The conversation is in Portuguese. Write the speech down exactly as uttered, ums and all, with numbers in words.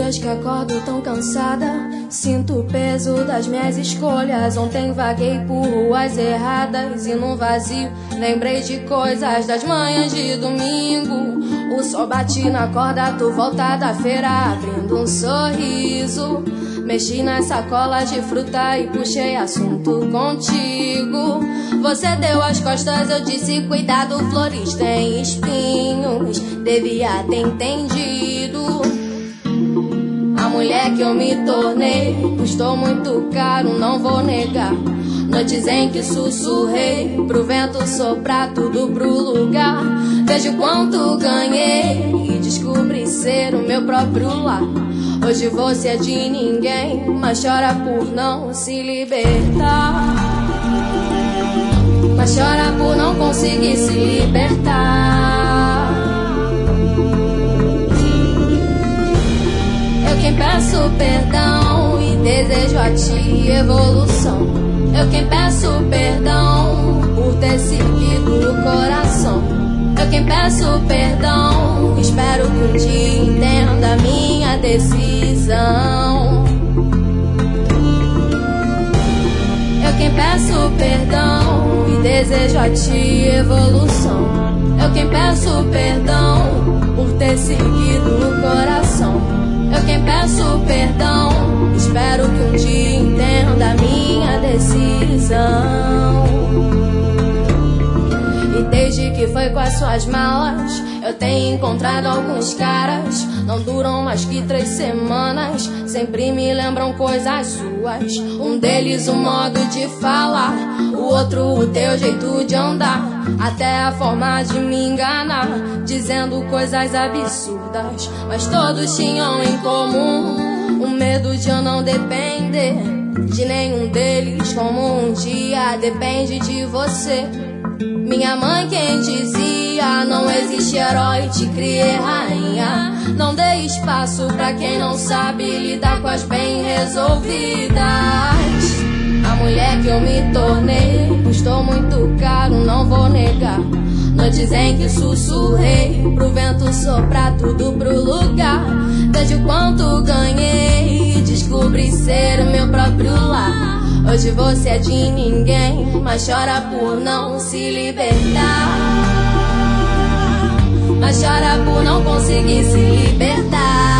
dias que acordo tão cansada, sinto o peso das minhas escolhas. Ontem vaguei por ruas erradas e num vazio lembrei de coisas das manhãs de domingo. O sol bate na corda, tô volta da feira abrindo um sorriso. Mexi nas sacolas de fruta e puxei assunto contigo. Você deu as costas, eu disse cuidado, flores têm espinhos. Devia ter entendido. A mulher que eu me tornei custou muito caro, não vou negar. Noites em que sussurrei pro vento soprar tudo pro lugar. Vejo quanto ganhei e descobri ser o meu próprio lar. Hoje você é de ninguém, mas chora por não se libertar. Mas chora por não conseguir se libertar. Eu quem peço perdão e desejo a ti evolução. Eu quem peço perdão por ter seguido o coração. Eu quem peço perdão, espero que um dia entenda a minha decisão. Eu quem peço perdão e desejo a ti evolução. Eu quem peço perdão por ter seguido o coração. Eu quem peço perdão, espero que um dia entenda a minha decisão. E desde que foi com as suas malas, eu tenho encontrado alguns caras. Não duram mais que três semanas, sempre me lembram coisas suas. Um deles o modo de falar, o outro o teu jeito de andar. Até a forma de me enganar, dizendo coisas absurdas. Mas todos tinham em comum o medo de eu não depender de nenhum deles, como um dia depende de você. Minha mãe quem dizia, não existe herói, te criei rainha. Não dê espaço pra quem não sabe lidar com as bem resolvidas. A mulher que eu me tornei custou muito caro, não vou negar. Noites em que sussurrei pro vento soprar tudo pro lugar. Vejo quanto ganhei e descobri ser o meu próprio lar. Hoje você é de ninguém, mas chora por não se libertar. Mas chora por não conseguir se libertar.